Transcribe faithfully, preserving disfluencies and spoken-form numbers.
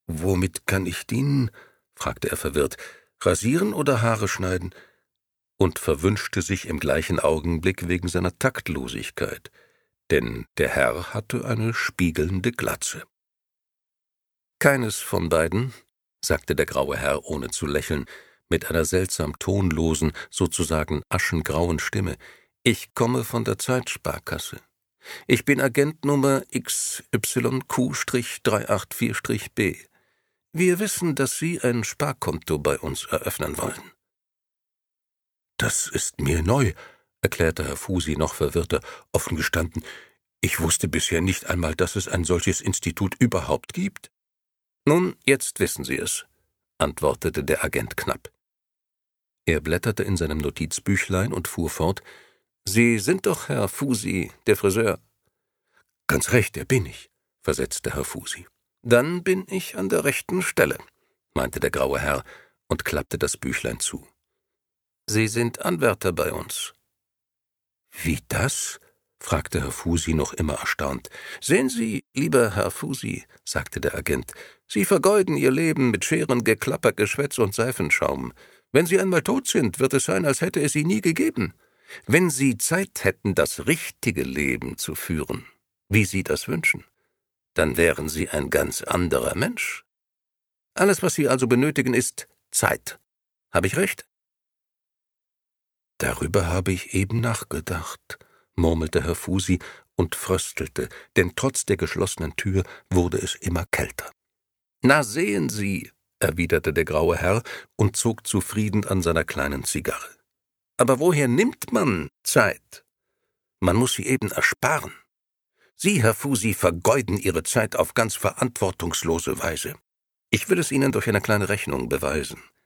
»Womit kann ich dienen?« fragte er verwirrt. »Rasieren oder Haare schneiden?« und verwünschte sich im gleichen Augenblick wegen seiner Taktlosigkeit, denn der Herr hatte eine spiegelnde Glatze. »Keines von beiden«, sagte der graue Herr, ohne zu lächeln, mit einer seltsam tonlosen, sozusagen aschengrauen Stimme. »Ich komme von der Zeitsparkasse. Ich bin Agent Nummer X Y Q drei acht vier B. Wir wissen, dass Sie ein Sparkonto bei uns eröffnen wollen.« »Das ist mir neu«, erklärte Herr Fusi noch verwirrter. »Offen gestanden, ich wusste bisher nicht einmal, dass es ein solches Institut überhaupt gibt.« »Nun, jetzt wissen Sie es«, antwortete der Agent knapp. Er blätterte in seinem Notizbüchlein und fuhr fort. »Sie sind doch Herr Fusi, der Friseur?« »Ganz recht, der bin ich«, versetzte Herr Fusi. »Dann bin ich an der rechten Stelle«, meinte der graue Herr und klappte das Büchlein zu. »Sie sind Anwärter bei uns.« »Wie das?« fragte Herr Fusi noch immer erstaunt. »Sehen Sie, lieber Herr Fusi«, sagte der Agent, »Sie vergeuden Ihr Leben mit Scheren, Geklapper, Geschwätz und Seifenschaum. Wenn Sie einmal tot sind, wird es sein, als hätte es Sie nie gegeben. Wenn Sie Zeit hätten, das richtige Leben zu führen, wie Sie das wünschen, dann wären Sie ein ganz anderer Mensch. Alles, was Sie also benötigen, ist Zeit. Habe ich recht?« »Darüber habe ich eben nachgedacht«, murmelte Herr Fusi und fröstelte, denn trotz der geschlossenen Tür wurde es immer kälter. »Na sehen Sie«, erwiderte der graue Herr und zog zufrieden an seiner kleinen Zigarre. »Aber woher nimmt man Zeit? Man muss sie eben ersparen. Sie, Herr Fusi, vergeuden Ihre Zeit auf ganz verantwortungslose Weise. Ich will es Ihnen durch eine kleine Rechnung beweisen.